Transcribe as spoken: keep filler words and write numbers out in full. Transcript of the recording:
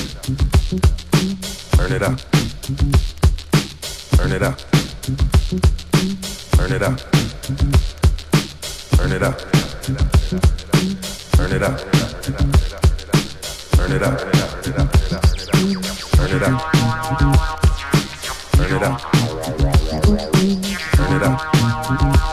Turn it up. Turn it up. Turn it up. Turn it up. Turn it up. Turn it up. Turn it up. Turn it up. Turn it up. Turn it up.